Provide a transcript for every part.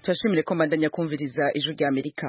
Turashimire ko mbandanya kumviriza ijwi rya Amerika.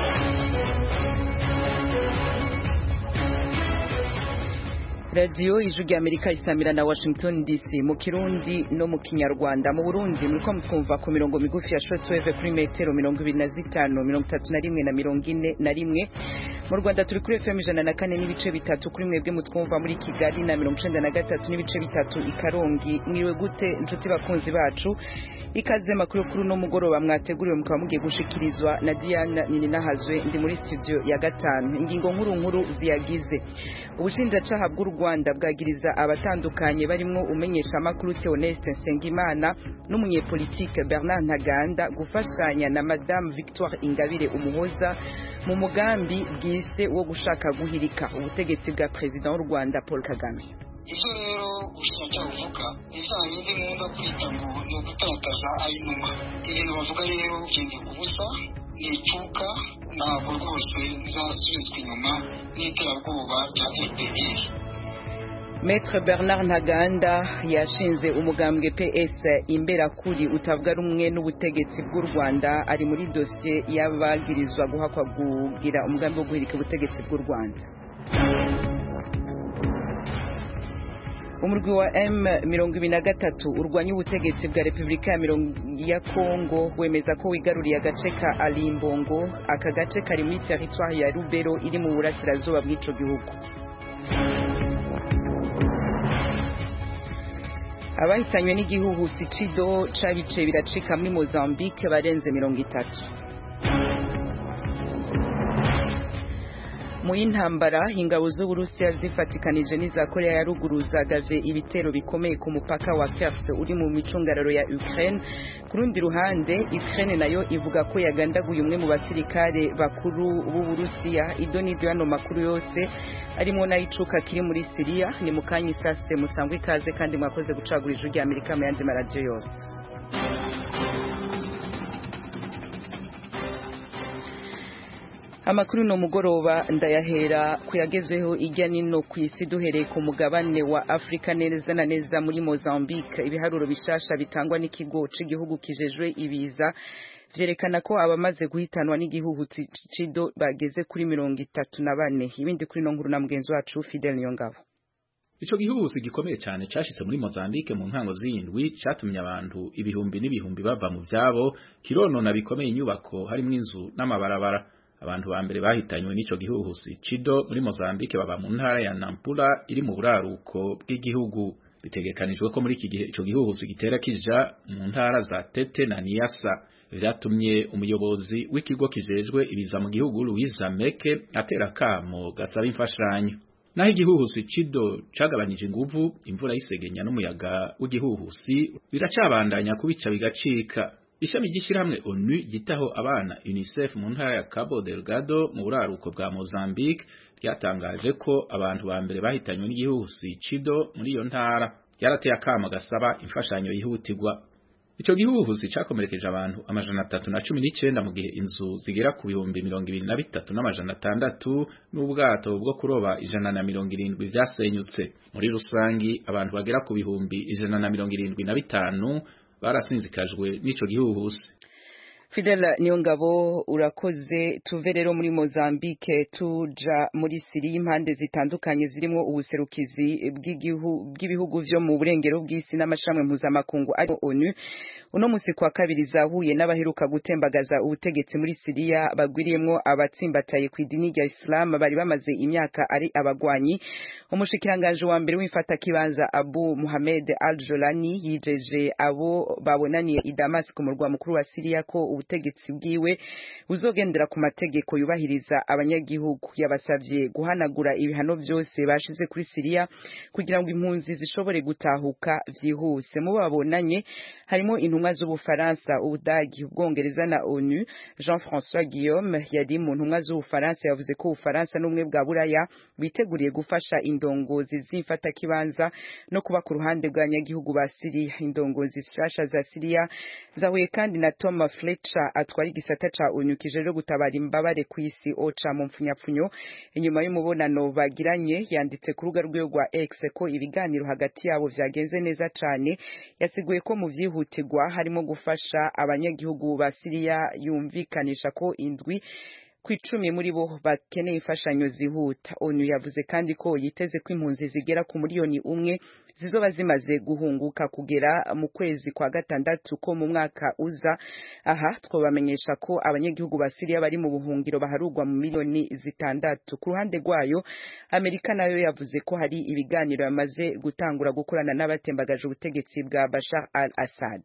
Radio ijwi rya Amerika isamira na Washington DC mu Kirundi no mu Kinyarwanda. Mu Burundi muriko mutwumva ku mirongo migufi ya shortwave kuri metero 25, 31 na 41. Mu Rwanda turi kuri FM 104 n'ibice bitatu kuri mwebwe mutwumva muri Kigali na 93 n'ibice bitatu i Karongi. Mwiwe gute inshuti bakunzi bacu? Ikaze makuru kuri no mugoroba mwateguriwe mukaba mugiye gushikirizwa na Diana Nininahazwe ndi muri studio ya 5. Ingingo nkuru ziyagize. Ubushinjacaha bw'u Rwanda bwagiriza abatandukanye barimo umenyesha amakuru Theoneste Nsengimana n'umunyepolitike Bernard Ntaganda gufashanya na Madame Victoire Ingabire Umuhoza mu mugambi bwise wo gushaka guhirika ubutegetsi bwa President w'u Rwanda Paul Kagame. Ivyo rero ubushinjacyaha buvuga ivyaha bindi nkunda kwita ngo ni ugutakaza ayinuma. Ibintu bavuga rero byinshi ubusa n'icuka ntabwo rwose nzasubizwa inyuma n'iterabwoba rya FPR. Maître Bernard Ntaganda yashinze umugambwe PS Imberakuri utavuga rumwe n'ubutegetsi bw'u Rwanda ari muri dossier y'abagirizwa guhakwa kugira umugambi wo guhirika ubutegetsi bw'u Rwanda. Umurwi wa M23 urwanya ubutegetsi bwa Republika ya Kongo wemeza ko wigaruriye agace ka Alimbongo, aka gace kari muri territoire ya Rubero iri mu burasirazuba bw'ico gihugu. Abahitanywe n'igihuhusi Cido cabice biracika muri Mozambique barenze 30. Mu y'intambara ingabo z'Uburusiya zifatikanije n'iza Korea ya ruguru zagavye ibitero bikomeye ku mupaka wa Kers uri mu micungararo ya Ukraine. Ku rundi ruhande Ukraine nayo ivuga ko yagandaguye umwe mu basirikare bakuru b'Uburusiya. Idonivyo hano makuru yose arimo nayicuka kiri muri Syria. Ni mukanyi sase musangwe ikaze kandi mwakoze gucagura ijwi rya Amerika mu yandi radio yose. Amakuru no mugoroba ndayahera kuyagezweho ijya nino kwisi duhereye ku mugabane wa Afrika neza na neza muri Mozambique. Ibiharuro bishasha bitangwa n'ikigo c'igihugu kijejwe ibiza vyerekana ko abamaze guhitanwa n'igihuhusi Cido bageze kuri 34. Ibindi kuri no nkuru na mugenzi wacu Fidel Niyongabo. Ico gihuhusi gikomeye cyane cashitse muri Mozambique mu ntango z'indwi catumye abantu ibihumbi n'ibihumbi bava mu vyabo, kironona bikomeye inyubako harimo inzu n'amabarabara. Abantu ba mbere bahitanywe n'ico gihuhusi Cido muri Mozambique baba mu ntara ya Nampula iri mu buraruko bw'igihugu. Bitegekanijwe ko muri iki gihe ico gihuhusi gitera kija mu ntara za Tete na Niassa. Vyatumye umuyobozi w'ikigo kijejwe ibiza mu gihugu Louisa Meke atera kamo gasaba imfashanyo. Naho igihuhusi Cido cagabanije inguvu, imvura y'isegenya n'umuyaga w'igihuhusi biracabandanya kubica bigacika. Ishami ry'ishirahamwe ONU gitaho abana UNICEF mu ntara ya Cabo Delgado mu buraruko bwa Mozambique ryatangaje ko abantu ba mbere bahitanywe n'igihuhusi Cido muri iyo ntara. Ryarateye akamo gasaba imfashanyo yihutirwa. Ico gihuhusi cakomerekeje abantu 319 mu gihe inzu zigera ku 23,600 n'ubwato bwo kuroba 170 vyasenyutse. Muri rusangi abantu bagera ku 175 barasinzikajwe n'ico gihuhusi. Fidel Niyongabo urakoze. Tuve rero muri Mozambique tuja muri Syria. Impande zitandukanye zirimo ubuserukizi bw'ibihugu vyo mu burengero bw'isi n'amashamwe mpuzamakungu ari ONU uno musi kwa kabiri zahuye n'abaheruka gutembagaza ubutegetsi muri Syria bagwiriyemwo abatsimbataye ku idini rya Islam bari bamaze imyaka ari abagwanyi. Umushikiranganje wa mbere w'imfata kibanza Abu Muhammad al-Jolani yijeje abo babonaniye i Damascus ku murwa mukuru wa Syria ko ubutegetsi bwiwe uzogendera ku mategeko yubahiriza abanyagihugu. Yabasavye guhanagura ibihano byose bashize kuri Syria kugira ngo impunzi zishobore gutahuka vyihuse. Mu babonanye harimo intumwa z'Ubufaransa, Ubudagi, Ubwongereza na ONU. Jean-François Guillaume yari mu ntumwa z'Ubufaransa yavuze ko Ubufaransa n'umwe bwa Buraya biteguriye gufasha indongozi z'imfata kibanza no kuba ku ruhande bw'abanyagihugu ba Syria. Indongozi zishasha za Syria zahuye kandi na Thomas Fletcher Ocha atwara igisata ca ONU kijeje gutabara imbabare kw'isi Ocha mu mfunyapfunyo inyuma y'umubonano bagiranye yanditse ku rubuga rwe rwa X ko ibiganiro hagati yabo vyagenze neza cane yasiguye ko mu vyihutirwa harimo gufasha abanyagihugu ba Syria yumvikanisha ko indwi kw'icumi muri bo bakeneye imfashanyo zihuta. ONU yavuze kandi ko yiteze ko impunzi zigera ku miliyoni umwe zizoba zimaze guhunguka kugera mu kwezi kwa gatandatu ko mu mwaka uza. Aha twobamenyesha ko abanyagihugu ba Syria bari mu buhungiro baharugwa mu miliyoni zitandatu. Ku ruhande rwayo Amerika nayo yavuze ko hari ibiganiro yamaze gutangura gukorana n'abatembagaje ubutegetsi bwa Bashar al-Assad.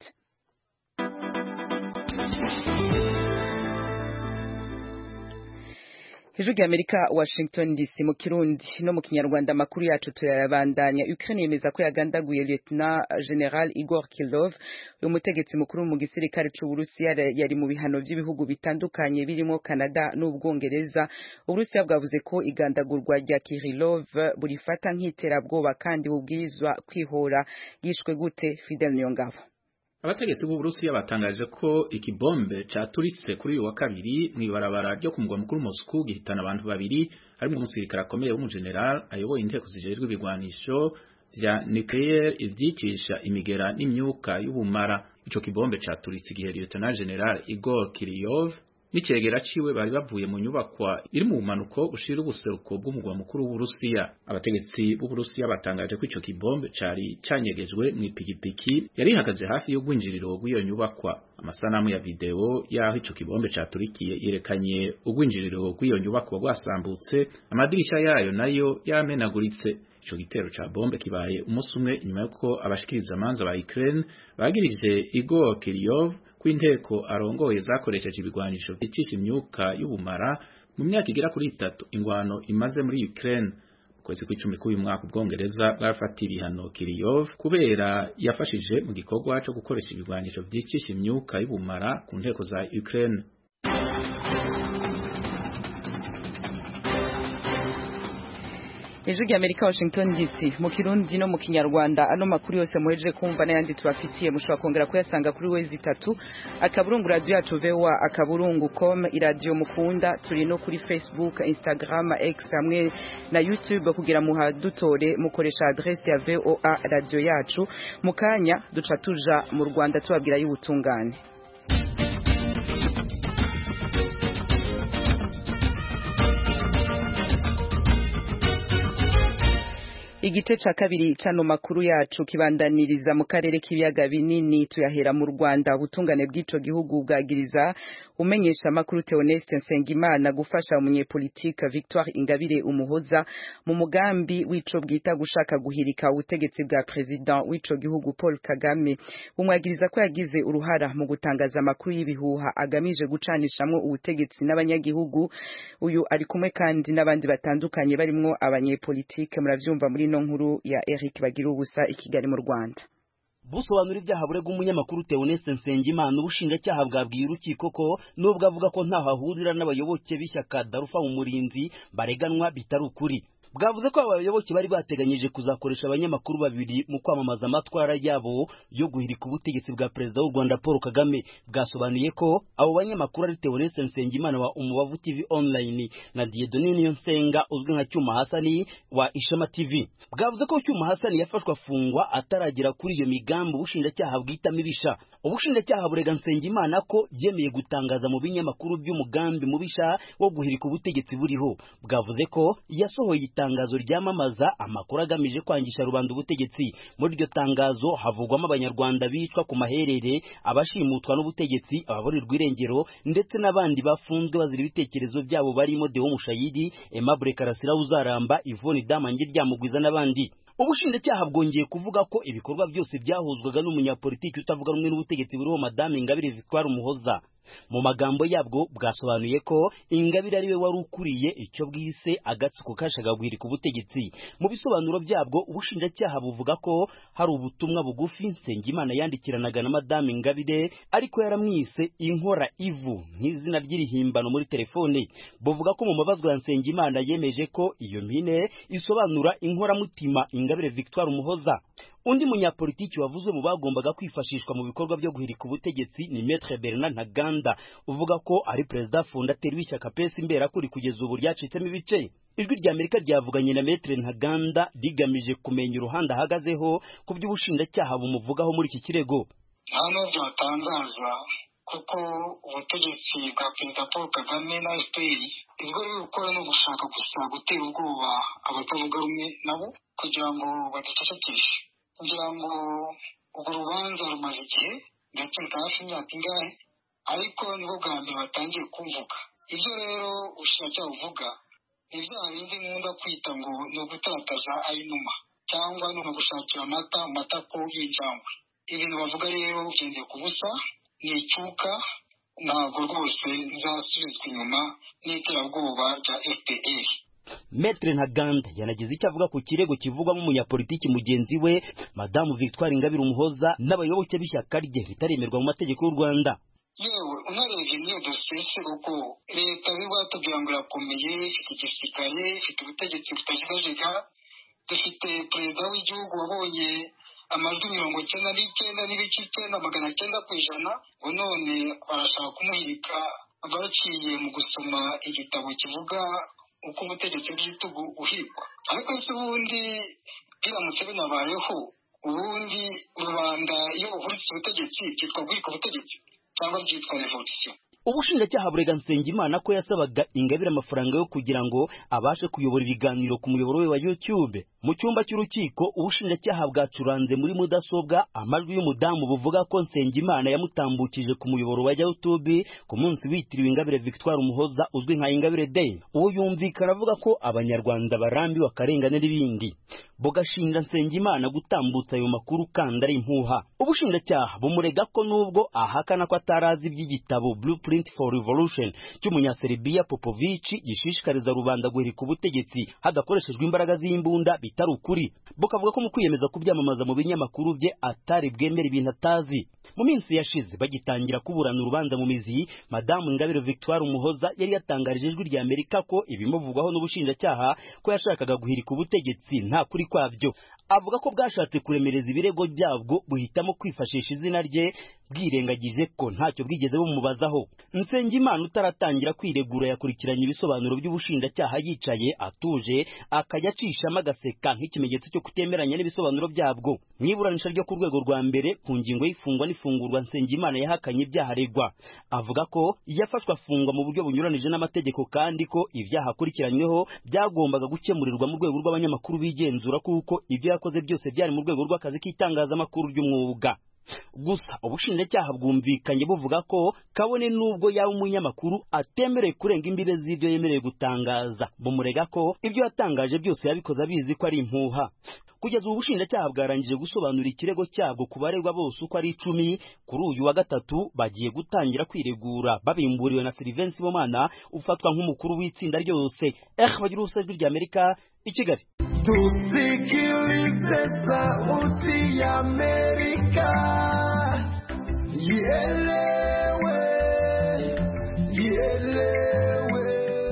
Hejuru y'Amerika Washington DC mu Kirundi no mu Kinyarwanda makuru yacu tuyarabandanya. Ukraine yemeza ko yagandaguye Lieutenant General Igor Kirillov umutegetsi mukuru mu gisirikare c'u Burusiya yari mu bihano by'ibihugu bitandukanye birimo Canada n'Ubwongereza. Uburusiya bwavuze ko igandagurwa rya Kirillov burifata nk'iterabwoba kandi bubwirizwa kwihora. Yishwe gute? Fidel Niyongabo. Abategetsi b'Uburusiya batangaje ko ikibombe caturitse kuri uyu wa kabiri mw'ibarabara ryo ku mugwa mukuru Moscow gihitana abantu babiri harimo umusirikare akomeye w'umugeneral ayoboye inteko zijejwe ibigwanisho vya nucleaire ivyicisha imigera n'imyuka y'ubumara. Ico kibombe caturitse igihe Lieutenant General Igor Kirillov n'icegera ciwe bari bavuye mu nyubakwa iri mu bumanuko bushira ubuseruko bw'umugwa mukuru w'Uburusiya. Abategetsi b'Uburusiya batangaje ko ico kibombe cari canyegejwe mw'ipikipiki yari ihagaze hafi y'ugwinjiriro rw'iyo nyubakwa. Amasanamu ya video yaho ico kibombe caturikiye yerekanye ugwinjiriro rw'iyo nyubakwa rwasambutse, amadirisha yayo nayo yamenaguritse. Ico gitero ca bombe kibaye umunsi umwe inyuma yuko abashikiriza amanza ba Ukraine bagirije Igor Kirillov kw'inteko arongoye zakoresheje ibigwanisho vyicisha imyuka y'ubumara mu myaka igera kuri 3 ingwano imaze muri Ukraine. Kwezi kw'icumi k'uyu mwaka Ubwongereza bwarafatiye ibihano Kirillov kubera yafashije mu gikorwa cyo gukoresha ibigwanisho vyicisha imyuka y'ubumara ku nteko za Ukraine. Hejuru y'Amerika Washington DC mu Kirundi no mu Kinyarwanda ano makuru yose muhejeje kumva n'ayandi tubafitiye mushobora kongera kuyasanga kuri wezi 3 akaburungu radio yacu VOA akaburungu.com iradio mukunda turi no kuri Facebook Instagram X hamwe na YouTube kugira muhadutore mukoresha adresse ya VOA radio yacu mukanya duca tuja mu Rwanda tubabwira y'ubutungane. Igice ca kabiri cano makuru yacu kibandaniriza mu karere k'ibiyaga binini tuyahera mu Rwanda. Ubutungane bw'ico gihugu bwagiriza umenyesha makuru Theoneste Nsengimana gufasha umunyepolitika Victoire Ingabire Umuhoza mu mugambi w'ico bwita gushaka guhirika ubutegetsi bwa president w'ico gihugu Paul Kagame. Umwagiriza ko yagize uruhara mu gutangaza makuru y'ibihuha agamije gucanishamwe ubutegetsi n'abanyagihugu. Uyu ari kumwe kandi n'abandi batandukanye barimwo abanyepolitike muravyumva muri nkuru ya Eric Bagirubusa i Kigali mu Rwanda. Busobanura ibyaha burega umunyamakuru Theoneste Nsengimana ubushinjacyaha bwabwiye urukiko ko nubwo avuga ko ntaho ahurira n'abayoboke b'ishyaka Darufa Umurinzi bareganwa bitari ukuri. Bwavuze ko abayoboke bari bateganyije kuzakoresha abanyamakuru babiri mu kwamamaza amatwara yabo yo guhirika ubutegetsi bwa perezida w'u Rwanda Paul Kagame. Bwasobanuye ko abo banyamakuru ari Theoneste Nsengimana wa Umubavu TV Online na Dieudonne Niyonsenga uzwi nka Cyuma Hasani wa Ishema TV. Bwavuze ko Cyuma Hasani yafashwe afungwa ataragera kuri iyo migambi ubushinjacyaha bwita mibisha. Ubushinjacyaha burega Nsengimana ko yemeye gutangaza mu binyamakuru by'umugambi mubisha wo guhirika ubutegetsi buriho. Bwavuze ko yasohoye itangazo ryamamaza amakuru agamije kwangisha rubanda ubutegetsi. Muri iryo tangazo havugwamo abanyarwanda bicwa ku maherere, abashimutwa n'ubutegetsi, ababurirwa irengero ndetse n'abandi bafunzwe bazira ibitekerezo byabo barimo Deo Mushayidi, Aimable Karasira Uzaramba, Yvonne Damange Ryamugwiza n'abandi. Ubushinjacyaha bwongeye kuvuga ko ibikorwa byose byahuzwaga n'umunyapolitiki utavuga rumwe n'ubutegetsi buriho Madame Ingabire Victoire Umuhoza. Mu magambo yabwo bwasobanuye ko Ingabire ariwe wari ukuriye icyo bwise agatsiko kashagaguhirika ku butegetsi. Mu bisobanuro byabwo ubushinjacyaha buvuga ko hari ubutumwa bugufi Nsengimana yandikiranaga na Madame Ingabire ariko yaramwise inkora ivu nk'izina ry'irihimbano muri telefone. Buvuga ko mu mabazwa ya Nsengimana yemeje ko iyo mpine isobanura inkora mutima Ingabire Victoire Umuhoza. Undi munyapolitiki wavuzwe mu bagombaga kwifashishwa mu bikorwa byo guhirika ubutegetsi ni Maître Bernard Ntaganda uvuga ko ari perezida fondateur w'ishyaka PS Imberakuri kugeza ubu ryacitsemo ibice. Ijwi rya Amerika ryavuganye na Maître Ntaganda rigamije kumenya uruhande ahagazeho ku by'ubushinjacyaha bumuvugaho muri iki kirego. Hano byatangaza kuko ubutegetsi bwa Perezida Paul Kagame na FPR ibwo biri gukora no gushaka gusa gutera ubwoba abatavuga rumwe nabo kugira ngo badacecekeshe. Kugira ngo urwo rubanza rumaze igihe ndakeka hafi imyaka ingahe, ariko nibwo bwa mbere batangiye kumvuga. Ibyo rero ubushinjacyaha buvuga ni bya bindi nkunda kwita ngo ni ugutarataza ayinuma cyangwa ni ugushakira amata mu matako y'injangwe. Ibintu bavuga rero ugendeye ku busa ni icyuka, ntabwo rwose nzasubizwa inyuma n'iterabwoba rya FPR. Maître Ntaganda yanagize icyo avuga ku kirego kivugwamo umunyapolitiki mugenzi we Madamu Victoire Ingabire Umuhoza n'abayoboke b'ishyaka rye ritaremerwa mu mategeko y'u Rwanda. Yewe unarebye niyo dosiye kuko leta y'Urwatubwira ngo irakomeye, ifite igisirikare, ifite ubutegetsi butajegajega, dufite perezida w'igihugu wabonye amajwi 99 n'ibice 900%, ngo none barashaka kumuhirika baciye mu gusoma igitabo kivuga uko ubutegetsi bw'igitugu buhirikwa. Ariko se ubundi biramutse binabayeho, ubundi rubanda iyo buhuritse ubutegetsi byitwa guhirika ubutegetsi cyangwa byitwa revolution? Ubushinjacyaha burega Nsengimana ko yasabaga Ingabire amafaranga yo kugira ngo abashe kuyobora ibiganiro ku muyoboro we wa YouTube. Mu cyumba cy'urukiko ubushinjacyaha bwacuranze muri mudasobwa amajwi y'umudamu buvuga ko Nsengimana yamutambukije ku muyoboro wa YouTube ku munsi witiriwe Ingabire Victoire Umuhoza uzwi nka Ingabire Day. Uwo yumvikana avuga ko abanyarwanda barambiwe akarengane n'ibindi. Bogashinja Nsengimana gutambutsa ayo makuru kandi ari impuha. Ubushinjacyaha bumurega ko nubwo ahakana ko atarazi iby'igitabo Blueprint for Revolution cy'umunyaserbiya Popovic gishishikariza rubanda guhirika ubutegetsi hadakoreshejwe imbaraga z'imbunda bitari ukuri. Bukavuga ko mu kwiyemeza kubyamamaza mu binyamakuru bye atari bwemera ibintu atazi. Mu minsi yashize bagitangira kuburana urubanza mu mizi, Madamu Ingabire Victoire Umuhoza yari yatangarije Ijwi rya Amerika ko ibimuvugwaho n'ubushinjacyaha ko yashakaga guhirika ubutegetsi nta kuri kwabyo. Avuga ko bwashatse kuremereza ibirego byabwo buhitamo kwifashisha izina rye bwirengagije ko ntacyo bwigeze bumubazaho. Nsengimana utaratangira kwiregura yakurikiranye ibisobanuro by'ubushinjacyaha yicaye atuje akajya acishamo agaseka nk'ikimenyetso cyo kutemeranya n'ibisobanuro byabwo. Mwiburanisha ryo ku rwego rwa mbere ku ngingo y'ifungwa n'ifungurwa Nsengimana yahakanye ibyaha aregwa. Avuga ko yafashwe afungwa mu buryo bunyuranije n'amategeko kandi ko ibyaha akurikiranyweho byagombaga gukemurirwa mu rwego rw'abanyamakuru bigenzura kuko ibyo yakoze byose byari mu rwego rw'akazi k'itangazamakuru ry'umwuga. Gusa ubushinjacyaha bwumvikanye buvuga ko kabone nubwo yaba umunyamakuru atemerewe kurenga imbibe z'ibyo yemerewe gutangaza. Bumurega ko ibyo yatangaje byose yabikoze abizi ko ari impuha. Kugeza ubu ubushinjacyaha bwarangije gusobanura ikirego cyabwo ku baregwa bose uko ari 10. Kuri uyu wa gatatu bagiye gutangira kwiregura babimburiwe na Sylvain Sibomana ufatwa nk'umukuru w'itsinda ryose. Bagira Ijwi rya Amerika i Kigali. Tusikilize sauti ya Amerika, ielewe, ielewe,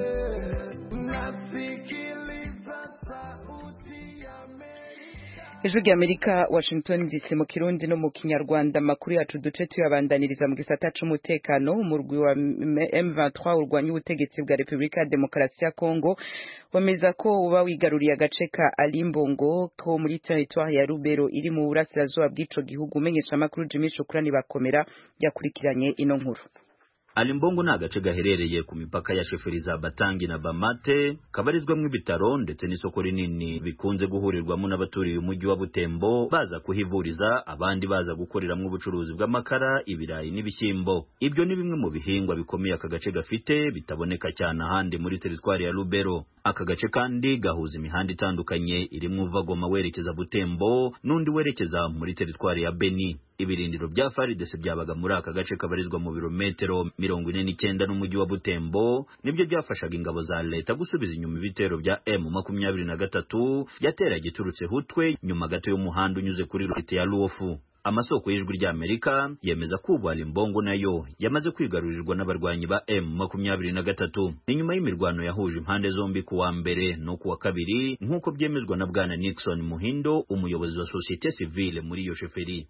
nasikiliza sauti ya Amerika. Ijwi rya Amerika, Washington DC mu Kirundi no mu Kinyarwanda. Makuru yacu duce tuyabandaniriza mu gisata c'umutekano. Umurwi wa M23 urwanya ubutegetsi bwa Republika ya Demokarasi ya Kongo wemeza ko uba wigaruriye agace ka Alimbongo ko muri territoire ya Rubero iri mu burasirazuba bw'ico gihugu. Umenyesha makuru Jimmy Shukrani bakomera yakurikiranye ino nkuru. Alimbongo na agace gaherereye ku mipaka ya Sheferiza Batangi na Bamate kabarizwamwe ibitaro ndetse n'isoko rinini bikunze guhurirwamo n'abaturiye umujyi wa Butembo baza kuhivuriza abandi baza gukoreramwe ubucuruzi bw'amakara, ibirayi n'ibishyimbo. Ibyo ni bimwe mu bihingwa bikomeye aka gace gafite bitaboneka cyane ahandi muri territoire ya Rubero. Aka gace kandi gahuza imihanda itandukanye irimo uva Goma werekeza Butembo n'undi werekeza muri territoire ya Beni. Ibirindiro bya FARDC byabaga muri aka gace kabarizwa mu birometero 49 n'umujyi wa Butembo, nibyo byafashaga ingabo za leta gusubiza inyuma ibitero bya M23 yatera giturutse Hutwe nyuma gato y'umuhanda unyuze kuri Rute ya Luofu. Amasoko y'ijwi ry'Amerika yemeza ko ubu Ali Bongo nayo yamaze kwigarurirwa n'abarwanyi ba M23. Ni nyuma y'imirwano yahuje impande zombi ku wa mbere no ku wa kabiri nk'uko byemezwa na Bwana Nixon Muhindo, umuyobozi wa société civile muri iyo sheferi.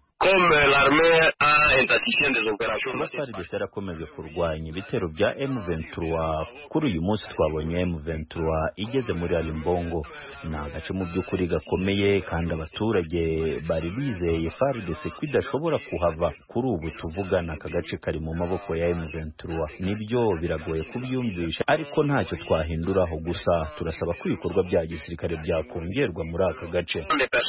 FARDC yarakomeje kurwanya ibitero bya M23. Kuri uyu munsi twabonye M23 igeze muri Ali Bongo. Ni agace mu by'ukuri gakomeye kandi abaturage bari bizeye FARDC kwidashobora kuhava. Kuri ubu tuvugana aka gace kari mu maboko ya M23. Nibyo biragoye kubyumvisha ariko ntacyo twahinduraho, gusa turasaba ko ibikorwa bya gisirikare byakongerwa muri aka gace.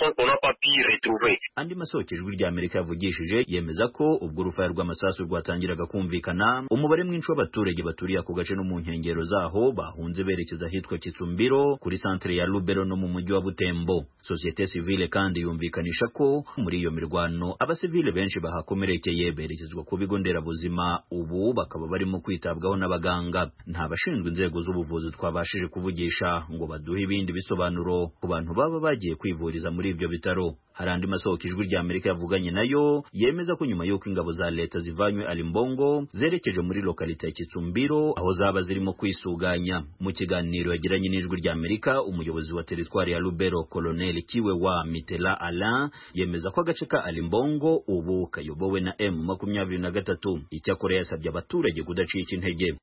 Andi masoko ijwi ry'Amerika yavugishije yemeza ko ubwo urufaya rw'amasasu rwatangiraga kumvikana, umubare mwinshi w'abaturage baturiye ako gace no mu nkengero zaho bahunze berekeza ahitwa Kitsumbiro kuri centre ya Lubero no mu mujyi wa Butembo. Société civile kandi yumvikanisha ko muri iyo mirwano abasivile benshi bahakomerekeye berekezwa ku bigo nderabuzima, ubu bakaba barimo kwitabwaho n'abaganga. Nta bashinzwe inzego z'ubuvuzi twabashije kuvugisha ngo baduhe ibindi bisobanuro ku bantu baba bagiye kwivuriza muri ibyo bitaro. Hari andi masoko ijwi ry'Amerika yavuganye nayo yemeza ko nyuma y'uko ingabo za leta zivanywe Ali Bongo zerekeje muri lokalite ya Kitsumbiro aho zaba zirimo kwisuganya. Mu kiganiro yagiranye n'ijwi ry'Amerika, umuyobozi wa teritwari ya Lubero Colonel Kiwewa Mitela Alain yemeza ko agace ka Ali Bongo ubu kayobowe na M23. Icyakora yasabye abaturage kudacika intege.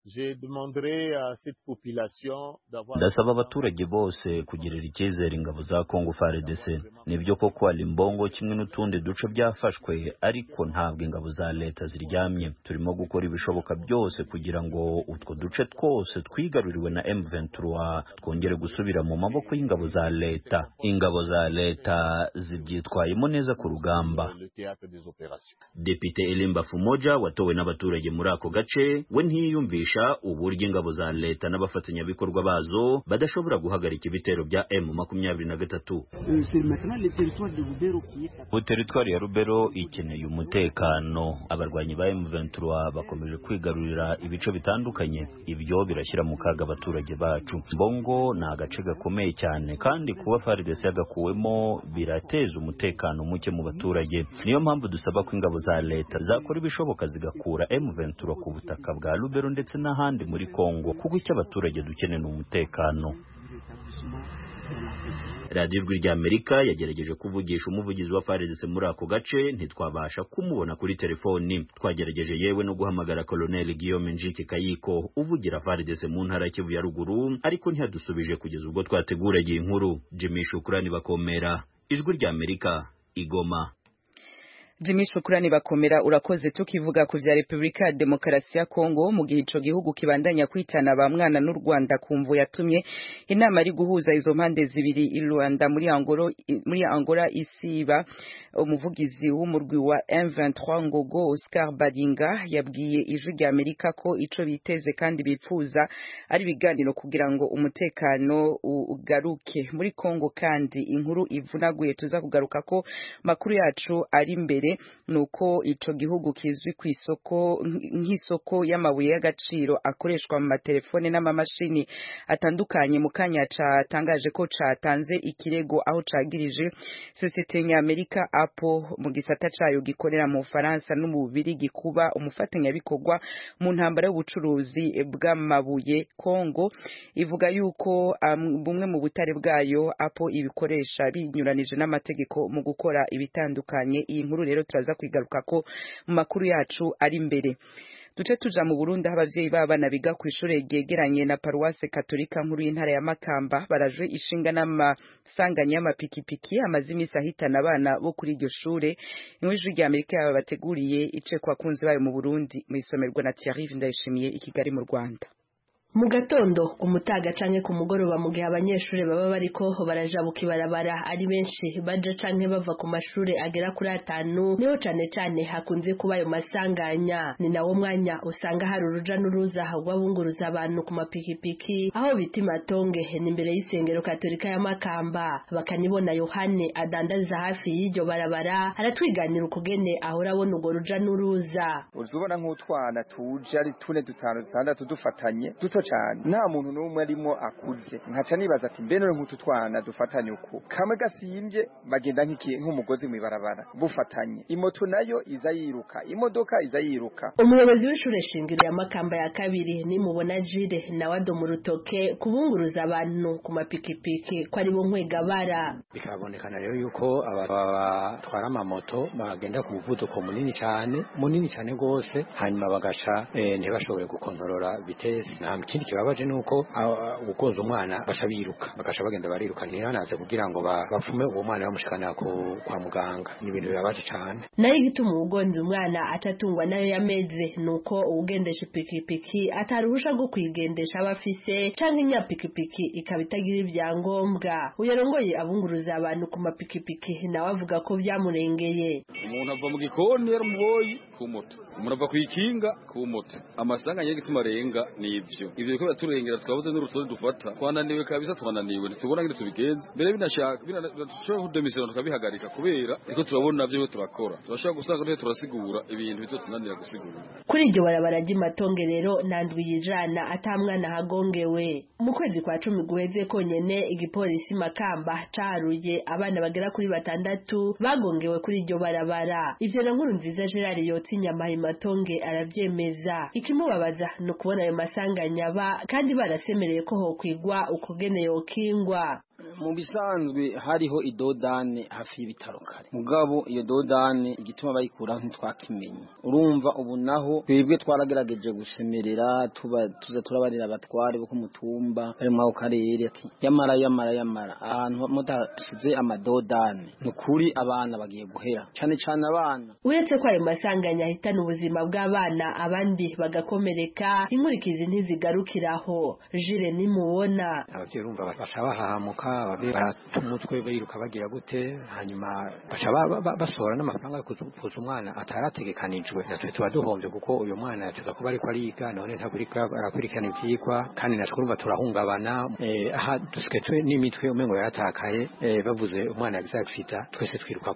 Ndasaba abaturage bose kugirira icyizere ingabo za Congo FARDC. Nibyo koko Ali Bongo kimwe n'utundi duce byafashwe, ariko ntabwo ingabo za leta ziryamye. Turimo gukora ibishoboka byose kugira ngo utwo duce twose twigaruriwe na M23 twongere gusubira mu maboko y'ingabo za leta. Ingabo za leta zibyitwayemo neza ku rugamba. Depite Elimba Fumoja watowe n'abaturage muri ako gace we ntiyiyumvisha uburyo ingabo za leta n'abafatanyabikorwa bazo badashobora guhagarika ibitero bya M23. Teritwari ya Lubero ikeneye umutekano. Abarwanyi ba M23 bakomeje kwigarurira ibice bitandukanye, ibyo birashyira mu kaga abaturage bacu. Bongo ni agace gakomeye cyane kandi kuba FARDC yagakuwemo birateza umutekano muke mu baturage. Niyo mpamvu dusaba ko ingabo za leta zakora ibishoboka zigakura M23 ku butaka bwa Lubero ndetse n'ahandi muri Kongo, kuko icyo abaturage dukeneye ni umutekano. Radio Ijwi ry'Amerika yagerageje kuvugisha umuvugizi wa FARDC muri ako gace, ntitwabasha kumubona kuri telefoni. Twagerageje yewe no guhamagara Colonel Guillaume Njike Kayiko uvugira FARDC mu ntara ya Kivu ya ruguru, ariko ntiyadusubije kugeza ubwo twateguragiye inkuru. Jimmy Shukrani Bakomera, Ijwi ry'Amerika, Igoma. Jimmy Shukrani Bakomera, urakoze. Tukivuga ku vya Republika ya Demokarasi ya Kongo, mu gihe ico gihugu kibandanya kwitana ba mwana n'u Rwanda kumvu yatumye inama ari guhuza izo mpande zibiri i Rwanda muri Angola isiba. Umuvugizi w'umurwi wa M23 Ngogo Oscar Baringa yabwiye Ijwi ry'Amerika ko ico biteze kandi bipfuza ari biganiro kugira ngo umutekano ugaruke muri Kongo. Kandi inkuru ivunaguye tuza kugaruka ko makuru yacu ari mbere nuko ico gihugu kizwi ku isoko nk'isoko y'amabuye y'agaciro akoreshwa mu matelefone n'amamashini atandukanye. Mu kanya catangaje ko catanze ikirego aho cagirije societe y'Amerika Apple mu gisata cayo gikorera mu Faransa no mu Bubiligi kuba umufatanyabikorwa mu ntambara y'ubucuruzi bw'amabuye. Kongo ivuga yuko bumwe mu butare bwayo Apple ibikoresha binyuranije n'amategeko mu gukora ibitandukanye. Iyi nkuru rero turaza kwigaruka ko mu makuru yacu ari mbere. Duce tuja mu Burundi aho abavyeyi b'abana biga ku ishure ryegeranye na Paroisse Katolika nkuru y'intara ya Makamba barajwe ishinga n'amasanganya y'amapikipiki amaze imisi ahitana abana bo kuri iryo shure. Ijwi ry'Amerika yabateguriye ice kwa kunzi bayo mu Burundi mu isomerwa na Thierry Ndayishimiye i Kigali mu Rwanda. Mu gatondo ku mutaga canke ku mugoroba mu gihe abanyeshure baba bariko barajabuka ibarabara ari benshi baja canke bava ku mashure agera kuri 5, niho cane hakunze kuba ayo masanganya. Ni nawo mwanya usanga hari uruja n'uruza rw'abunguruza abantu ku mapikipiki aho bita Matonge n'imbere y'isengero Katolika ya Makamba. Bakanibona Yohane adandaza hafi y'iryo barabara aratwiganira ukugene ahora abona urwo ruja n'uruza. Uzubona nk'utwana tuje ari 4, 5, 6 dufatanye muto cyane nta muntu n'umwe arimo akuze nkaca nibaza ati mbe none nk'utu twana dufatanye uku kamwe gasimbye bagenda nk'umugozi mw'ibarabara bufatanye imoto nayo iza yiruka imodoka iza yiruka. Umuyobozi w'ishure shingiro ya Makamba ya kabiri ni Mubona Jire nawe adoma urutoke kubunguruza abantu ku mapikipiki ko ari bo nkwegabara. Bikabonekana rero yuko abatwara amamoto bagenda ku muvuduko munini cyane gose hanyuma bagasha ntibashobore gukontorora vitesse. Nta kindi kibabaje nuko gukoza umwana basha biruka bagasha bagenda bariruka ntibanaze kugira ngo bapfume uwo mwana bamushikana kwa muganga. Ni ibintu bibabaje cyane. Nayo igituma ugonze umwana atatungwa nayo yameze nuko ugendesha ipikipiki ataruhusha rwo kwigendesha abafise canke inyapikipiki ikaba itagira ibyangombwa. Uyarongoye abunguruza abantu ku mapikipiki nawe avuga ko vyamurengeye. Umuntu ava mu gikoni yaramuboyi ku moto, umuntu ava kwikinga ku moto. Amasanga y'igituma arenga nivyo biko baturengera twabuze n'urutonde dufata twananiwe kabisa twananiwe ntitubona ngire tubigenze mbere binashaka binashobora kudemisera tukabihagarika kubera iko turabona navyo turakora turashaka gusanga twe turasigura ibintu bizotunanira gusigura. Kuri iryo barabara ry'Imatonge rero nandwi yijana atamwana hagongewe. Mu kwezi kwa 10 guheze konyene igipolisi Makamba caruye abana bagera kuri 6 bagongewe kuri iryo barabara. Ivyo na nkuru nziza Gerard Yotinyama Imatonge aravyemeza. Ikimubabaza no kubona ayo masanganya kandi barasemereye ko hokwigwa ukugene yokingwa. Mu bisanzwe hariho idodane hafi y'ibitaro kare mugabo iyo dodane igituma bayikura ntitwakimenye. Urumva ubu naho twebwe twaragerageje gusemerera tuza turabarira abatware bo kumutumba bari mu karere ati yamara ahantu mutashize amadodane nukuri abana bagiye guhera cyane abana. Uretse ko ayo masanganya ahitana ubuzima bw'abana abandi bagakomereka inkurikizi ntizigarukiraho. Jire nimubona abavyeyi urumva bashabahamuka baratumutwe biruka bagira gute hanyuma basohora n'amafaranga yo kuzuza umwana atarategekanijwe. Natwe tuba duhombye kuko uyu mwana yatuza kuba ariko ariga none arakurikirana ivyigwa kandi natwe urumva turahungabana. Aha dusiketwe n'imitwe umengo yaratakaye bavuze umwana yagize accident twese twiruka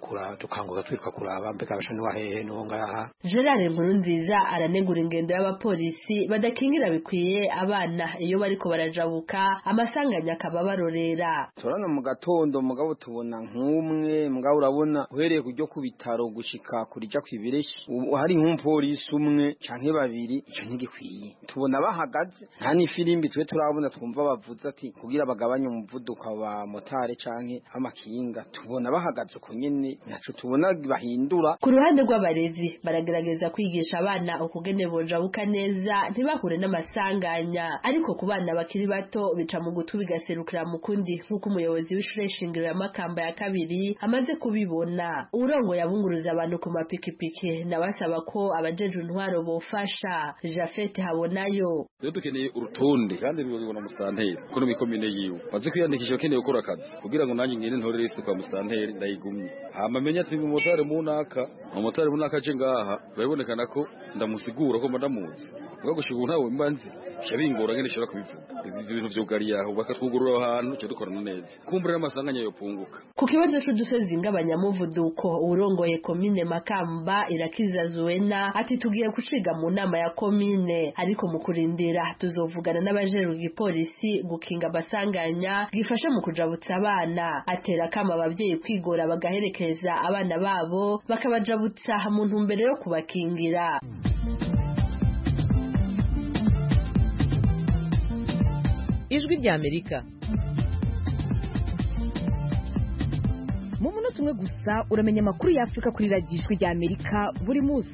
kuraba mbega abasha n'uwahehe n'uwo ngaha. Gerard Nkurunziza aranegura ingendo y'abapolisi badakingira bikwiye abana iyo bariko barajabuka amasanganya akaba barorera. Turana mu gatondo mugabo tubona nk'umwe mugabo urabona uhereye kujyo ku bitaro gushika kurija kwibireshi hari nk'umpolisi umwe canke babiri ico ntigikwiye. Tubona bahagaze nta n'ifirimbi twe turabona twumva bavuze ati kugira bagabanye umuvuduko wa motare canke amakinga. Tubona bahagaze uko nyene naco tubona bahindura. Ku ruhande rw'abarezi baragerageza kwigisha abana ukugene bojabuka neza ntibahure n'amasanganya ariko ku bana bakiri bato bica mu gutu bigaserukira mu kundi nk'uko umuyobozi w'ishure shingiro ya Makamba ya kabiri amaze kubibona. Urongo yabunguruza abantu ku mapikipiki nabasaba ko abajeje intwaro bofasha. Jafete Habonayo rero dukeneye urutonde kandi rubibona musanteri ko no mikomine yiwe bazi kwiyandikisha bakeneye gukora akazi kugira ngo nanjye ngene ntore liste kwa musanteri ndayigumye hama menya ati mu motari munaka je ngaha babonekana ko ndamusigura ko ndamuzi ngo gushugu ntawe mbanzi shabingora ngene shaka kubivuga ibintu vyugari yaho bakatwugurura ahantu cyo dukorana neza kumbura amasanganya yo punguka. Ku kibazo c'udusozi ng'abanyamuvuduko urongoye komine Makamba Irakiza Zuena ati tugiye guciga mu nama ya komine ariko mu kurindira tuzovugana n'abajeru igipolisi gukinga basanganya gifasha mu kujabutsa abana. Atera kama abavyeyi kwigora bagaherekeza abana babo bakabajabutsa mu ntumbero yo kubakingira. Ijwi rya Amerika mu munota umwe gusa uramenya amakuru ya Afrika kuri radiyo Ijwi rya Amerika buri munsi.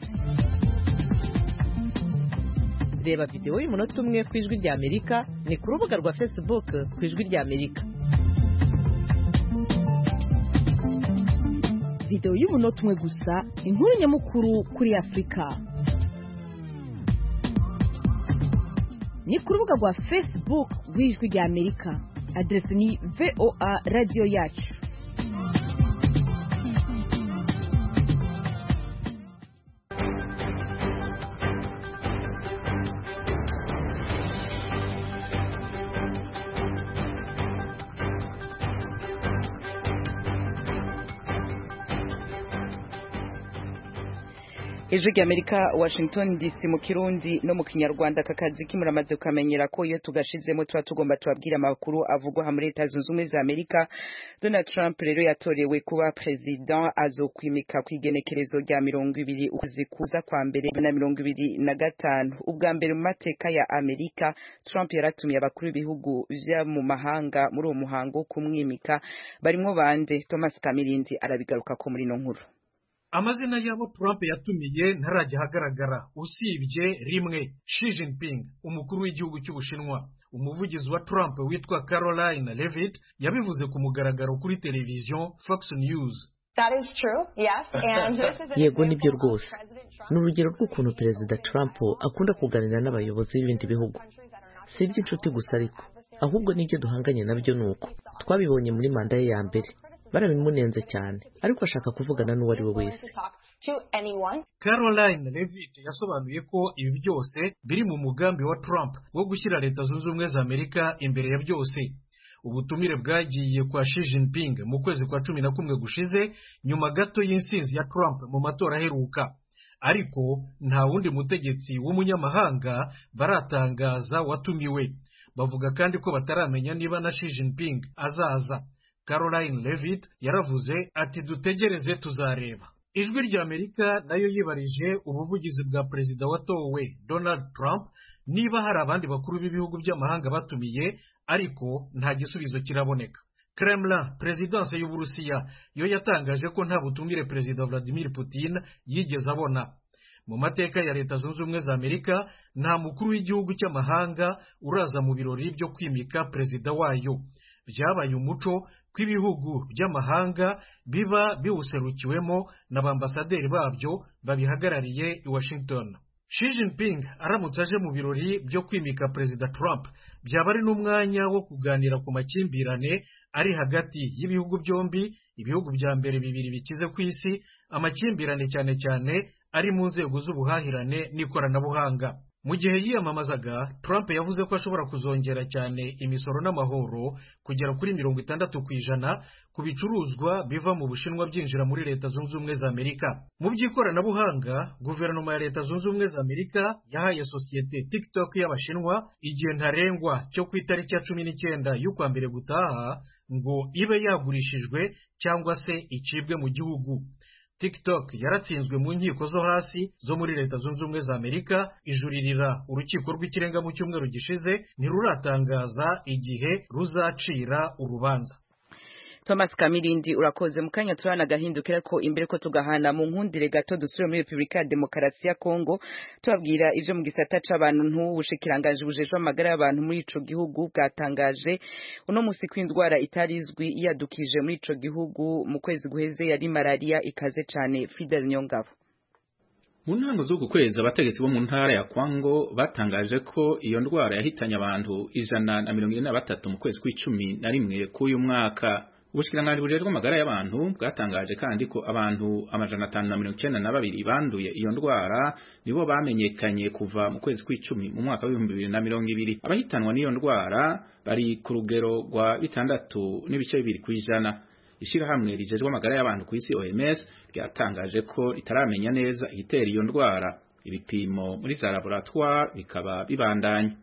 Reba video y'umunota umwe ku Ijwi rya Amerika ni ku rubuga rwa Facebook ku Ijwi rya Amerika. Video y'umunota umwe gusa inkuru nyamukuru kuri Afrika. Ni ku rubuga rwa Facebook rw'Ijwi rya Amerika. Adresi ni VOA Radio Yacu. Ijwi ry'Amerika Washington DC mu Kirundi no mu Kinyarwanda kakazi kimuramaze kukamenyera ko iyo tugashizemo tuba tugomba tubabwira amakuru avugwa muri Leta Zunze Ubumwe za Amerika. Donald Trump rero yatorewe kuba president azokwimika kwigenekerezo rya 20 ukwezi kuza kwa mbere na 2025. Ubwa mbere mu mateka ya Amerika Trump yaratumiye abakuru b'ibihugu vya mu mahanga muri uwo muhango kumwimika barimo bande. Thomas Kamirindi arabigaruka ko muri no nkuru. Amazina yabo Trump yatumiye ntarajya hagaragara usibye rimwe. Xi Jinping, umukuru w'igihugu cy'Ubushinwa. Umuvugizi wa Trump witwa Caroline Leavitt yabivuze ku mugaragaro kuri televiziyo Fox News. That is true, yes. And this is yego nibyo rwose. N'urugero rw'ukuntu Perezida Trump akunda kuganira n'abayobozi b'ibindi bihugu. Si iby'inshuti gusa ariko, ahubwo n'ibyo duhanganye nabyo nuko. Twabibonye muri manda ye ya mbere. Barabimunenze cyane ariko ashaka kuvugana n'uwo ari we wese. Caroline Leavitt yasobanuye ko ibi byose biri mu mugambi wa Trump wo gushyira Leta Zunze Ubumwe za Amerika imbere ya byose. Ubutumire bwagiye kwa Xi Jinping mu kwezi kwa 11 gushize nyuma gato y'insinzi ya Trump mu matora aheruka. Ariko nta wundi mutegetsi w'umunyamahanga baratangaza watumiwe. Bavuga kandi ko bataramenya niba na Xi Jinping azaza. Caroline Leavitt yaravuze ati dutegereze tuzareba. Ijwi ry'Amerika nayo yibarije ubuvugizi bwa perezida watowe Donald Trump niba hari abandi bakuru b'ibihugu by'amahanga batumiye ariko nta gisubizo kiraboneka. Kremlin, presidence y'Uburusiya, yo yatangaje ko nta butumire perezida Vladimir Putin yigeze abona. Mu mateka ya Leta Zunze Ubumwe za Amerika nta mukuru w'igihugu cy'amahanga uraza mu birori byo kwimika perezida wayo. Byabaye umuco kw'ibihugu by'amahanga biba biwuserukiwemo n'abambasaderi babyo babihagarariye i Washington. Xi Jinping aramutse aje mu birori byo kwimika perezida Trump byaba ari n'umwanya wo kuganira ku makimbirane ari hagati y'ibihugu byombi, ibihugu bya mbere bibiri bikize ku isi, amakimbirane cyane cyane ari mu nzego z'ubuhahirane n'ikoranabuhanga. Mu gihe yiyamamazaga Trump yavuze ko ashobora kuzongera cyane imisoro n'amahoro kugera kuri 60% ku bicuruzwa biva mu Bushinwa byinjira muri Leta Zunze Ubumwe za Amerika. Mu by'ikoranabuhanga guverinoma ya Leta Zunze Ubumwe za Amerika yahaye sosiyete TikTok y'Abashinwa igihe ntarengwa cyo ku itariki ya 19 y'ukwa mbere gutaha ngo ibe yagurishijwe cyangwa se icibwe mu gihugu. TikTok yaratsinzwe mu nkiko zo hasi zo muri Leta Zunze Ubumwe za Amerika ijuririra urukiko rw'ikirenga mu cyumweru gishize ntiruratangaza igihe ruzacira urubanza. Thomas Kamirindi urakoze mukanya turana gahindukira ko imbere ko tugahana mu nkundire gato dusubire muri Republika ya Demokarasi ya Kongo tubabwira ivyo mu gisata c'abantu n'ubushikiranganje bujejwe amagara y'abantu muri ico gihugu bwatangaje uno musi kw'indwara itarizwi yadukije muri ico gihugu mu kwezi guheze yari malaria ikaze cane. Fidel Nyongabo. Mu ntango z'uku kwezi abategetsi bo mu ntara ya Kwango batangaje ko iyo ndwara yahitanye abantu 143 mu kwezi kwa 11 k'uyu mwaka. Ubushikiranganje bujejwe amagara y'abantu bwatangaje kandi ko abantu 592 banduye iyo ndwara nibo bamenyekanye kuva mu kwezi kwa 10 mu mwaka wa 2020. Abahitanwa n'iyo ndwara bari ku rugero rwa 6.2%. Ishirahamwe rijejwe amagara y'abantu ku isi OMS ryatangaje ko ritaramenya neza igitera iyo ndwara. Ibipimo muri za laboratoire bikaba bibandanya.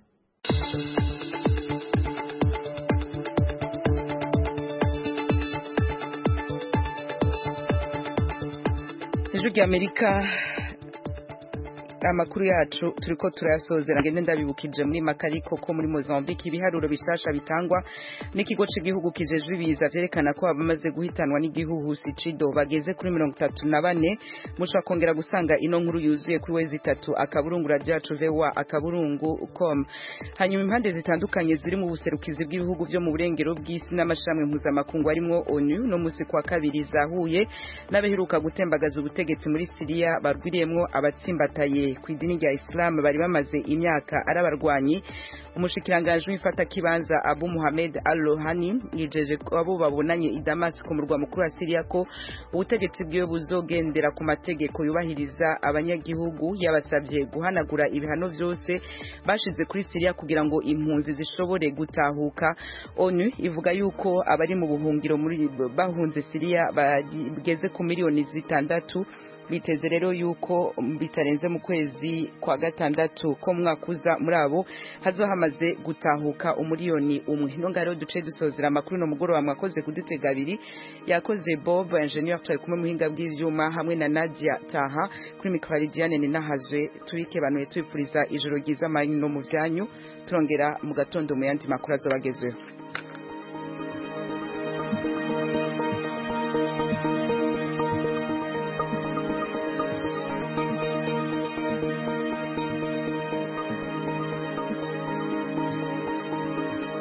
Ijwi ry'Amerika amakuru yacu turiko turasozera ngende ndabibukije muri makariko ko muri Mozambique ibiharuro bishasha bitangwa n'ikigo cy'igihugu kijejwe ibiza vyerekana ko abamaze guhitanwa n'igihuhusi Cido bageze kuri 34 musha kongera gusanga ino nkuru yuzuye kuri wezi 3 akaburungu radiyacu vewa akaburungu.com. Hanyuma impande zitandukanye ziri mu buserukizi bw'ibihugu byo mu burengero bw'isi n'amashami mpuzamakungu arimo ONU no musi kwa kabiri zahuye n'abaheruka gutembagaza ubutegetsi muri Syria barwiriyemwo abatsimbataye ku idini rya Islam bari bamaze imyaka arabarwanyi. Umushikiranganje w'ifata kibanza Abu Muhammad Al-Lohani yijeje ko abo babonanye i Damascus ku murwa mukuru wa Syria ko ubutegetsi bwiwe buzogendera ku mategeko yubahiriza abanyagihugu. Yabasabye guhanagura ibihano byose bashize kuri Syria kugira ngo impunzi zishobore gutahuka. ONU ivuga yuko abari mu buhungiro muri bahunze Syria bageze ku miliyoni 6 biteze rero yuko bitarenze mu kwezi kwa gatandatu ko mwakuza muri abo hazo hamaze gutahuka umuriyoni umwe nonga rero duce dusozera amakuru no mugoroba mwakoze kudutega abiri yakoze Bob engineer twari kumwe muhinga bw'ivyuma hamwe na Nadia Taha kuri mikro Diane ni nahazwe turike banuye twipuriza ijoro ryiza amanyu no mu vyanyu turongera mu gatondo mu yandi makuru azobagezweho.